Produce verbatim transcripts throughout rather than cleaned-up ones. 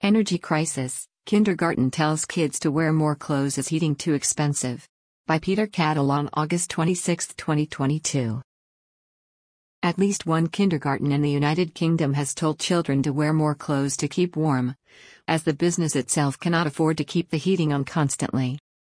Energy crisis, kindergarten tells kids to wear more clothes as heating too expensive. By Peter Cattle on August twenty-sixth, twenty twenty-two. At least one kindergarten in the United Kingdom has told children to wear more clothes to keep warm, as the business itself cannot afford to keep the heating on constantly.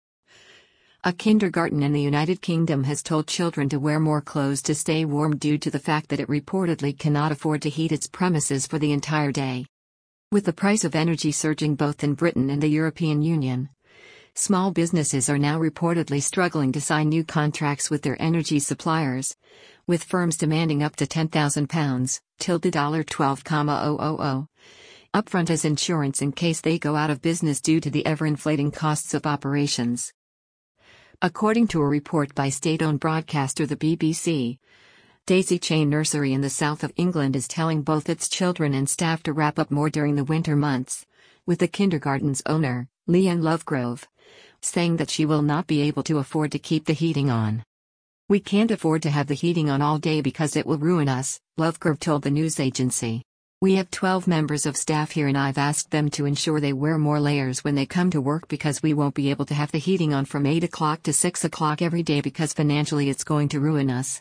A kindergarten in the United Kingdom has told children to wear more clothes to stay warm due to the fact that it reportedly cannot afford to heat its premises for the entire day. With the price of energy surging both in Britain and the European Union, small businesses are now reportedly struggling to sign new contracts with their energy suppliers, with firms demanding up to ten thousand pounds, twelve thousand upfront as insurance in case they go out of business due to the ever-inflating costs of operations. According to a report by state-owned broadcaster the B B C, Daisy Chain Nursery in the south of England is telling both its children and staff to wrap up more during the winter months, with the kindergarten's owner, Leanne Lovegrove, saying that she will not be able to afford to keep the heating on. "We can't afford to have the heating on all day because it will ruin us," Lovegrove told the news agency. "We have twelve members of staff here and I've asked them to ensure they wear more layers when they come to work because we won't be able to have the heating on from eight o'clock to six o'clock every day because financially it's going to ruin us."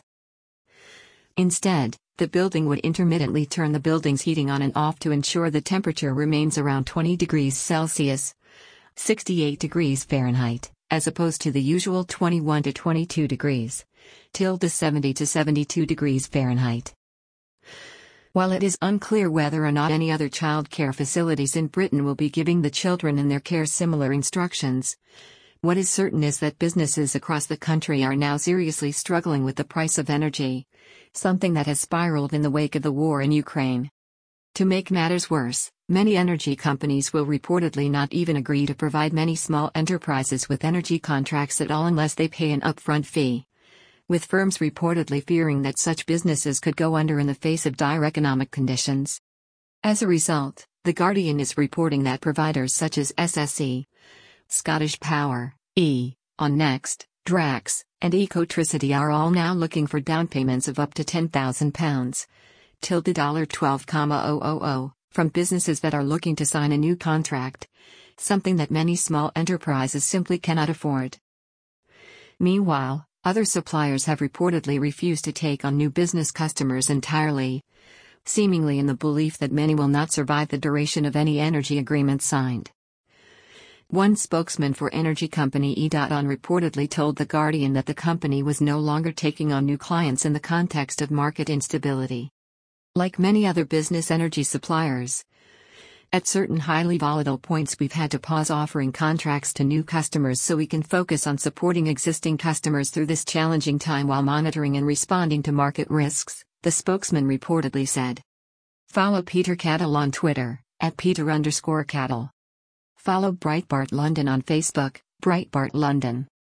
Instead, the building would intermittently turn the building's heating on and off to ensure the temperature remains around twenty degrees Celsius, sixty-eight degrees Fahrenheit, as opposed to the usual twenty-one to twenty-two degrees, tilde seventy to seventy-two degrees Fahrenheit. While it is unclear whether or not any other child care facilities in Britain will be giving the children in their care similar instructions, what is certain is that businesses across the country are now seriously struggling with the price of energy, something that has spiraled in the wake of the war in Ukraine. To make matters worse, many energy companies will reportedly not even agree to provide many small enterprises with energy contracts at all unless they pay an upfront fee, with firms reportedly fearing that such businesses could go under in the face of dire economic conditions. As a result, The Guardian is reporting that providers such as S S E, Scottish Power, E, On Next, Drax, and Ecotricity are all now looking for down payments of up to ten thousand pounds, twelve thousand, from businesses that are looking to sign a new contract, something that many small enterprises simply cannot afford. Meanwhile, other suppliers have reportedly refused to take on new business customers entirely, seemingly in the belief that many will not survive the duration of any energy agreement signed. One spokesman for energy company E. On reportedly told The Guardian that the company was no longer taking on new clients in the context of market instability. Like many other business energy suppliers, at certain highly volatile points we've had to pause offering contracts to new customers so we can focus on supporting existing customers through this challenging time while monitoring and responding to market risks, the spokesman reportedly said. Follow Peter Cattle on Twitter, at Peter underscore Cattle. Follow Breitbart London on Facebook, Breitbart London.